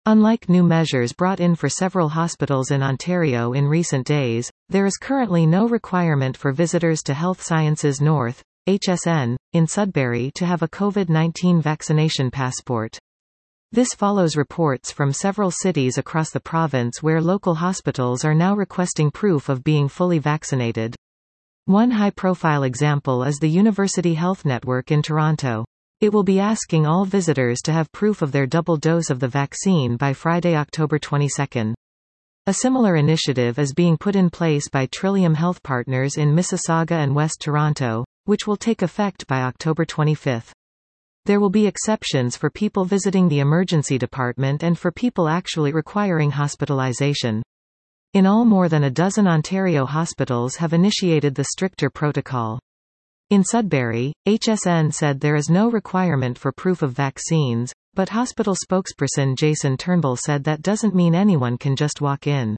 Unlike new measures brought in for several hospitals in Ontario in recent days, there is currently no requirement for visitors to Health Sciences North, HSN, in Sudbury to have a COVID-19 vaccination passport. This follows reports from several cities across the province where local hospitals are now requesting proof of being fully vaccinated. One high-profile example is the University Health Network in Toronto. It will be asking all visitors to have proof of their double dose of the vaccine by Friday, October 22. A similar initiative is being put in place by Trillium Health Partners in Mississauga and West Toronto, which will take effect by October 25. There will be exceptions for people visiting the emergency department and for people actually requiring hospitalization. In all, more than a dozen Ontario hospitals have initiated the stricter protocol. In Sudbury, HSN said there is no requirement for proof of vaccines, but hospital spokesperson Jason Turnbull said that doesn't mean anyone can just walk in.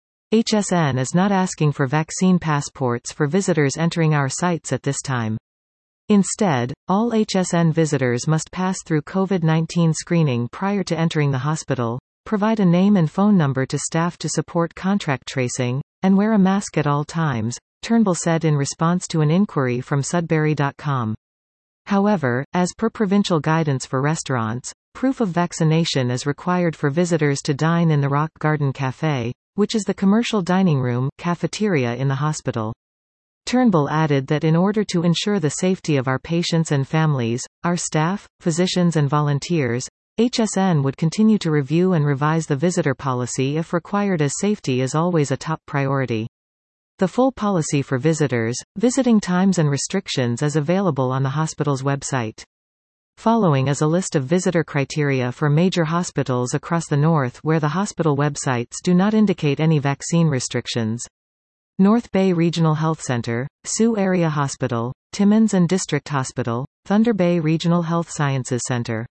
HSN is not asking for vaccine passports for visitors entering our sites at this time. Instead, all HSN visitors must pass through COVID-19 screening prior to entering the hospital, provide a name and phone number to staff to support contact tracing, and wear a mask at all times, Turnbull said in response to an inquiry from Sudbury.com. However, as per provincial guidance for restaurants, proof of vaccination is required for visitors to dine in the Rock Garden Café, which is the commercial dining room cafeteria in the hospital. Turnbull added that in order to ensure the safety of our patients and families, our staff, physicians and volunteers, HSN would continue to review and revise the visitor policy if required, as safety is always a top priority. The full policy for visitors, visiting times and restrictions is available on the hospital's website. Following is a list of visitor criteria for major hospitals across the north where the hospital websites do not indicate any vaccine restrictions. North Bay Regional Health Centre, Sioux Area Hospital, Timmins and District Hospital, Thunder Bay Regional Health Sciences Centre.